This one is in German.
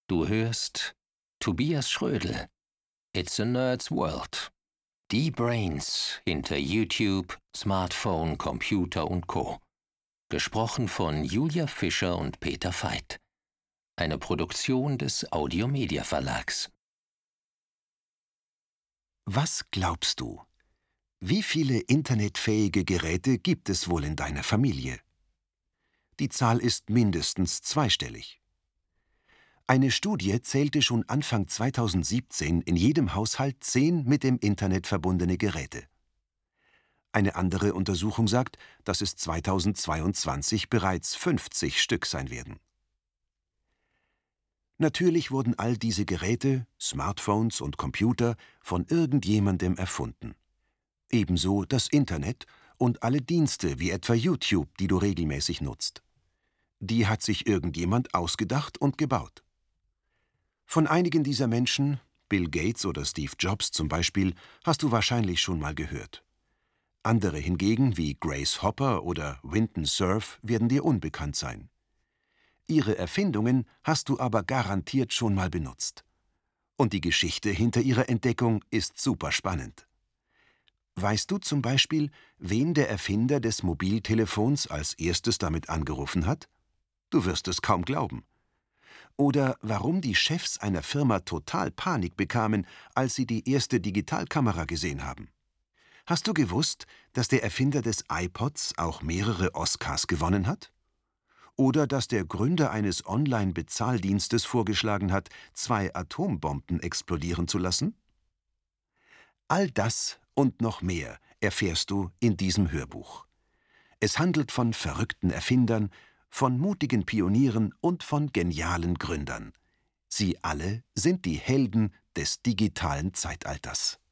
Du hörst Tobias Schrödel. It's a Nerd's World. Die Brains hinter YouTube, Smartphone, Computer und Co. Gesprochen von Julia Fischer und Peter Veit. Eine Produktion des Audiomedia Verlags. Was glaubst du? Wie viele internetfähige Geräte gibt es wohl in deiner Familie? Die Zahl ist mindestens zweistellig. Eine Studie zählte schon Anfang 2017 in jedem Haushalt 10 mit dem Internet verbundene Geräte. Eine andere Untersuchung sagt, dass es 2022 bereits 50 Stück sein werden. Natürlich wurden all diese Geräte, Smartphones und Computer von irgendjemandem erfunden. Ebenso das Internet und alle Dienste wie etwa YouTube, die du regelmäßig nutzt. Die hat sich irgendjemand ausgedacht und gebaut. Von einigen dieser Menschen, Bill Gates oder Steve Jobs zum Beispiel, hast du wahrscheinlich schon mal gehört. Andere hingegen, wie Grace Hopper oder Wyndham Cerf, werden dir unbekannt sein. Ihre Erfindungen hast du aber garantiert schon mal benutzt. Und die Geschichte hinter ihrer Entdeckung ist super spannend. Weißt du zum Beispiel, wen der Erfinder des Mobiltelefons als erstes damit angerufen hat? Du wirst es kaum glauben. Oder warum die Chefs einer Firma total Panik bekamen, als sie die erste Digitalkamera gesehen haben. Hast du gewusst, dass der Erfinder des iPods auch mehrere Oscars gewonnen hat? Oder dass der Gründer eines Online-Bezahldienstes vorgeschlagen hat, 2 Atombomben explodieren zu lassen? All das und noch mehr erfährst du in diesem Hörbuch. Es handelt von verrückten Erfindern, von mutigen Pionieren und von genialen Gründern. Sie alle sind die Helden des digitalen Zeitalters.